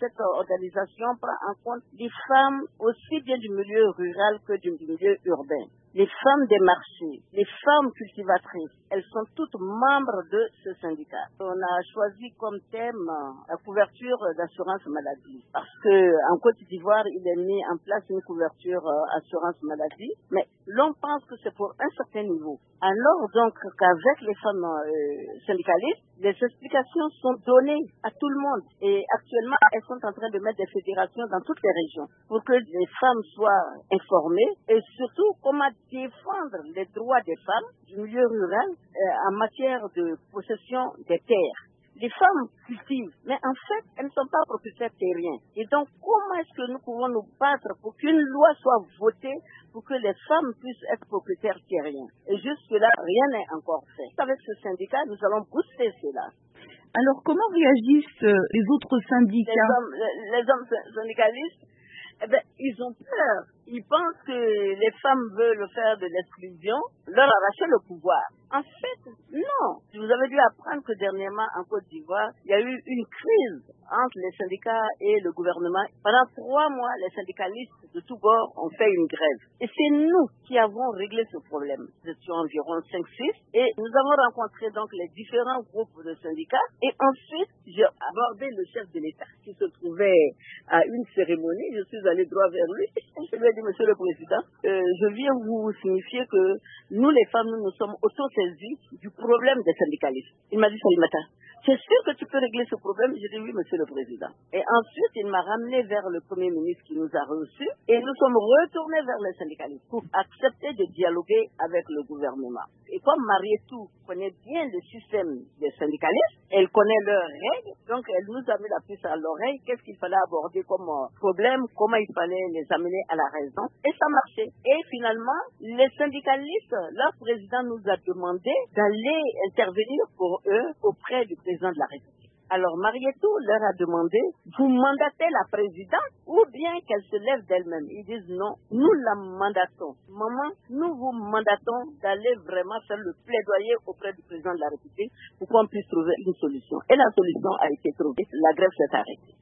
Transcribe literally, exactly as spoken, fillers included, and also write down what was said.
cette organisation prend en compte les femmes aussi bien du milieu rural que du milieu urbain. Les femmes des marchés, les femmes cultivatrices, elles sont toutes membres de ce syndicat. On a choisi comme thème la couverture d'assurance maladie parce que en Côte d'Ivoire, il est mis en place une couverture assurance maladie, mais l'on pense que c'est pour un certain niveau. Alors donc qu'avec les femmes euh, syndicalistes, les explications sont données à tout le monde et actuellement elles sont en train de mettre des fédérations dans toutes les régions pour que les femmes soient informées et surtout comment défendre les droits des femmes du milieu rural euh, en matière de possession des terres. Les femmes cultivent, mais en fait, elles ne sont pas propriétaires terriens. Et donc, comment est-ce que nous pouvons nous battre pour qu'une loi soit votée pour que les femmes puissent être propriétaires terriens? Et jusque-là, rien n'est encore fait. Avec ce syndicat, nous allons booster cela. Alors, comment réagissent les autres syndicats? Les hommes, les, les hommes syndicalistes, eh bien, ils ont peur. Ils pensent que les femmes veulent faire de l'exclusion, leur arracher le pouvoir. En fait, non. Vous avez dû apprendre que dernièrement, en Côte d'Ivoire, il y a eu une crise entre les syndicats et le gouvernement. Pendant trois mois, les syndicalistes de tous bords ont fait une grève. Et c'est nous qui avons réglé ce problème. Nous étions environ cinq six et nous avons rencontré donc les différents groupes de syndicats. Et ensuite, j'ai abordé le chef de l'État qui se trouvait à une cérémonie. Je suis allé droit vers lui. Je lui ai dit, Monsieur le Président, euh, je viens vous signifier que nous, les femmes, nous nous sommes auto-saisies du problème des syndicalistes. Il m'a dit, Salimata, c'est sûr que tu peux régler ce problème? J'ai dit oui, Monsieur le Président. Et ensuite, il m'a ramené vers le Premier ministre qui nous a reçus et nous sommes retournés vers les syndicalistes pour accepter de dialoguer avec le gouvernement. Et comme Marietou connaît bien le système des syndicalistes, elle connaît leurs règles, donc elle nous a mis la puce à l'oreille, qu'est-ce qu'il fallait aborder comme problème, comment il fallait les amener à la raison, et ça marchait. Et finalement, les syndicalistes, leur président nous a demandé d'aller intervenir pour eux auprès du président de la République. Alors Marietou leur a demandé, vous mandatez la présidente ou bien qu'elle se lève d'elle-même? Ils disent non, nous la mandatons. Maman, nous vous mandatons d'aller vraiment faire le plaidoyer auprès du président de la République pour qu'on puisse trouver une solution. Et la solution a été trouvée, la grève s'est arrêtée.